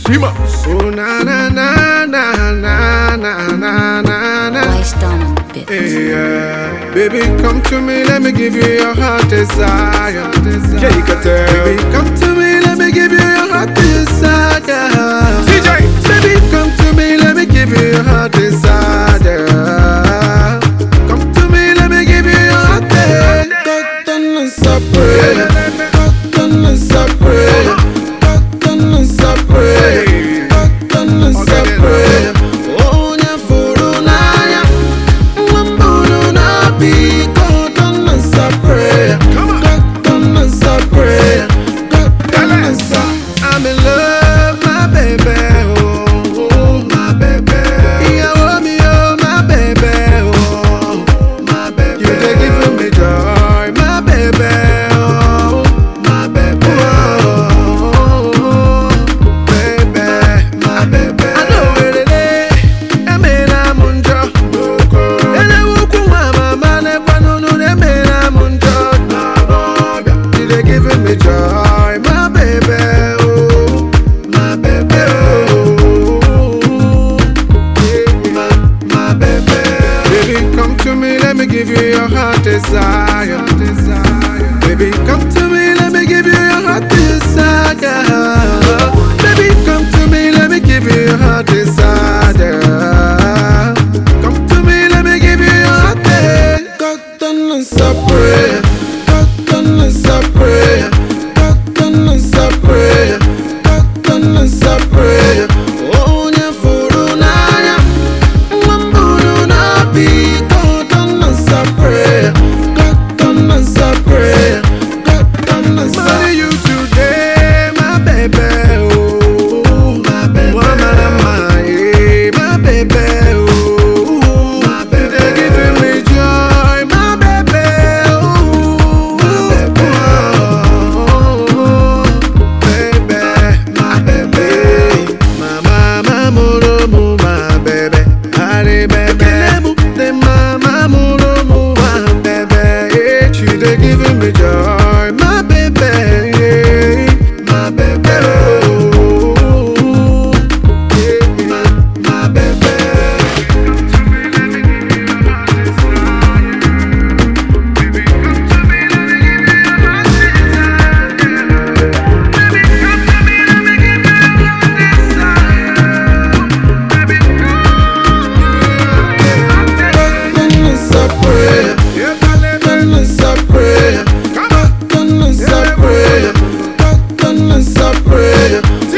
Prima. So na na na na na na na na na. Why stand on the bit? Yeah. Baby, come to me, let me give you your heart desire. Yeah, you can tell. Baby, come to me, let me give you your heart desire. CJ. Baby, come to me, let me give you your heart desire. Come to me, let me give you your heart desire. Cotton and separate. Cotton and separate. Cotton and separate. Cotton and separate. Oh, nya furu na ya. Mwamburu na bi. Cotton and separate. Cotton and separate. Cotton and separate. I'm in love, my baby. Oh, my baby. Yeah, oh, me, oh, my baby. Oh, my baby. You take it from me, joy, my baby. Oh, my baby. Oh, baby, my baby. I know where it is. I mean, I'm on job. And I walk with my mama. I don't know that man, I'm on job. You take it from me, joy, my baby. Oh, my baby. Oh, yeah, my baby. Baby, come to me, let me give you your heart desire. Baby, come to me, let me give you your heart desire. Baby, come to me, let me give you your heart desire. Come to me, let me give you your heart desire. Cotton and separate. Cotton and separate. Cotton and separate. Cotton and separate. Oh, nya furu na ya. Mwamburu na bi. Cotton and separate. Cotton and separate. Cotton and separate. Marry you today, my baby. Oh, my baby. My baby. Oh, my baby. You're giving me joy, my baby. Oh, my baby. Oh, baby, my baby. Mama, mama, my baby. Hare, baby. The mama, mama, my baby. She they giving me joy, my baby. My baby. Oh, yeah, my baby. Cotton and separate. Cotton and separate. Cotton and separate. Cotton and separate.